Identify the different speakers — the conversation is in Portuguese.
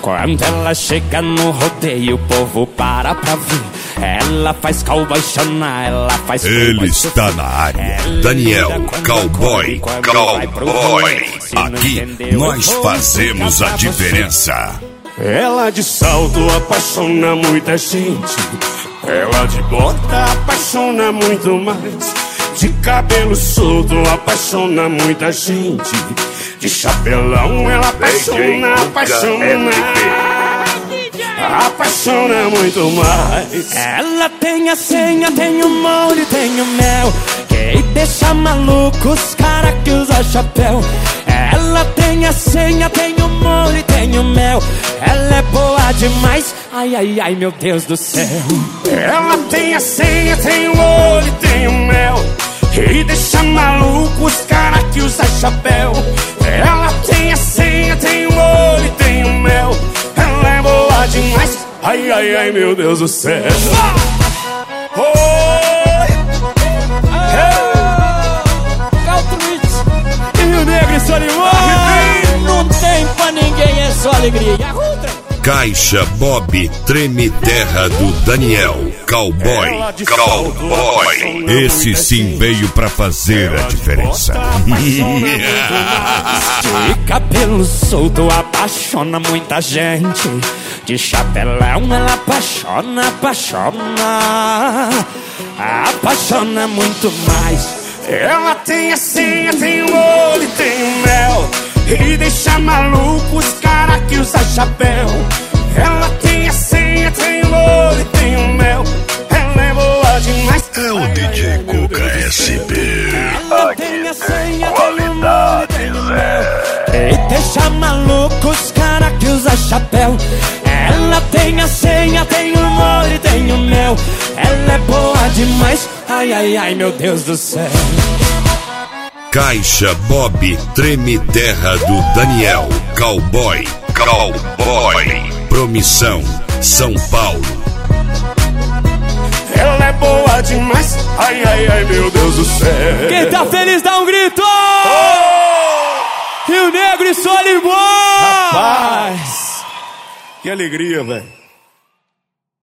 Speaker 1: Quando ela chega no rodeio, o povo para pra ver. Ela faz cowboy chorar, ela faz cowboy.
Speaker 2: Ele está na área. Daniel, cowboy. Aqui nós fazemos a diferença.
Speaker 3: Ela de salto apaixona muita gente. Ela de bota apaixona muito mais. De cabelo solto apaixona muita gente. De chapelão ela apaixona muito mais.
Speaker 1: Ela tem a senha, tem o molho, tem o mel, que deixa maluco os cara que usa chapéu. Ela tem a senha, tem o molho, tem o mel. Ela é boa demais, ai, ai, ai, meu Deus do céu.
Speaker 3: Ela tem a senha, tem o molho, tem o mel, e deixa maluco os cara que usa chapéu. Ela tem a senha, tem o molho, tem o mel. Ela é boa demais, ai, ai, ai, meu Deus do céu.
Speaker 1: E o Negro e Solimão, não tem pra ninguém, é só alegria.
Speaker 2: Caixa Bob Treme Terra do Daniel, cowboy. Esse sim veio pra fazer a diferença.
Speaker 1: De cabelo solto apaixona muita gente. De chapelão ela apaixona muito mais.
Speaker 3: Ela tem a senha, tem o olho, tem o mel, e deixa maluco os cara que usa chapéu. Ela tem a senha, tem o olho, tem o mel. Ela é boa demais.
Speaker 2: É o DJ Cuca SP.
Speaker 1: Ela tem a senha, tem o molho, tem o mel, e deixa maluco os cara que usa chapéu. Ela tem a senha, tem o molho, tem o mel. Ela é boa demais, ai, ai, ai, meu Deus do céu.
Speaker 2: Caixa Bob Treme Terra do Daniel, cowboy. Promissão, São Paulo.
Speaker 3: Ela é boa demais, ai, ai, ai, meu Deus do céu.
Speaker 1: Quem tá feliz dá um grito! E o Negro e Solimão!
Speaker 3: Rapaz, que alegria, velho.